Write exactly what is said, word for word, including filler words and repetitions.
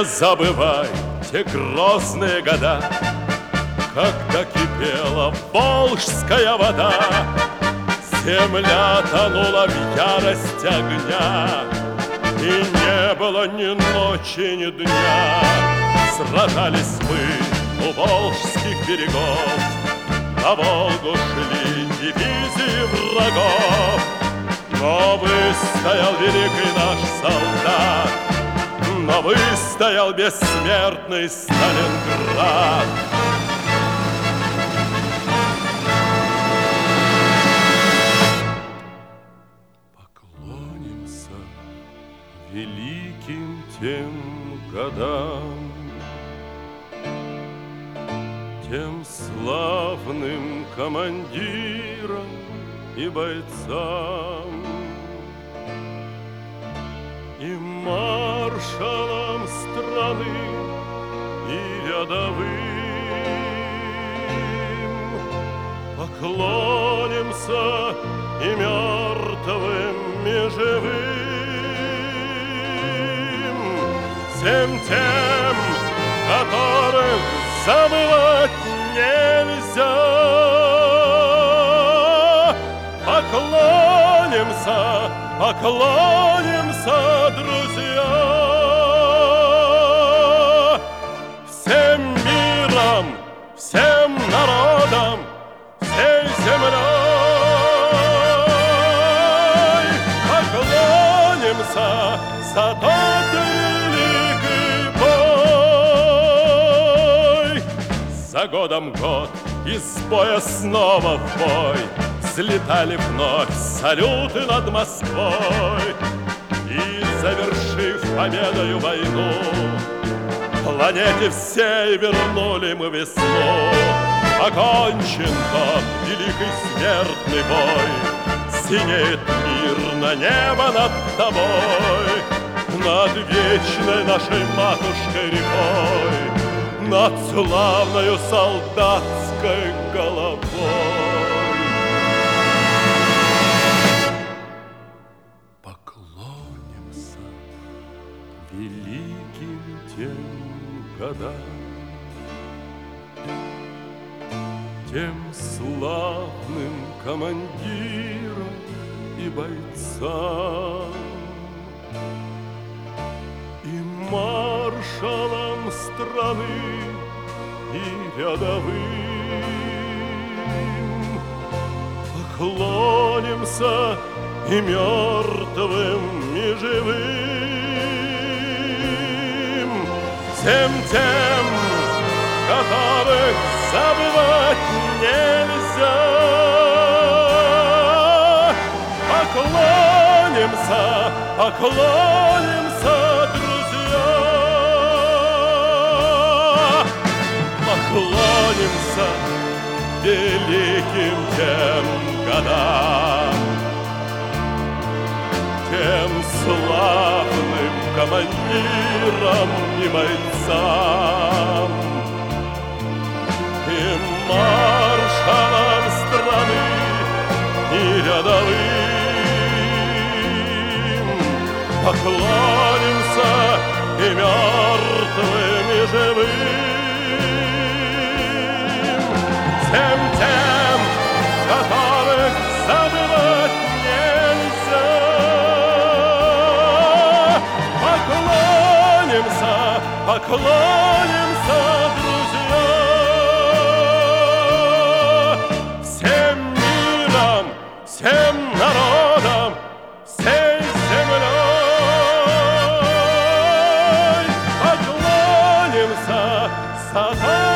Не забывай те грозные года, когда кипела волжская вода, земля тонула в ярости огня, и не было ни ночи, ни дня. Сражались мы у волжских берегов, на Волгу шли дивизии врагов, но выстоял великий наш солдат, но выстоял бессмертный Сталинград. Поклонимся великим тем годам, тем славным командирам и бойцам, и маршалам страны, и рядовым. Поклонимся и мертвым, и живым, всем тем, которых забывать нельзя. Поклонимся, поклонимся, друзья, всем миром, всем народам, всей землей. Поклонимся за тот великий бой. За годом год из боя снова в бой взлетали вновь салюты над Москвой, и, завершив победою войну, планете всей вернули мы весну. Окончен тот великий смертный бой, синеет мирно небо над тобой, над вечной нашей матушкой рекой, над славною солдатской головой. Поклонимся великим тем годам, тем славным командирам и бойцам, и маршалам страны, и рядовым. Поклонимся и мертвым, и живым, всем тем, которых забывать нельзя. Поклонимся, поклонимся, друзья, поклонимся великим тем годам, тем славным командирам и бойцам, и маршалам страны, и рядовым. Поклонимся и мертвым, и живым, всем тем, которых забывать нельзя. Поклонимся, поклонимся, друзья, всем миром, всем народам, всей землей. Поклонимся за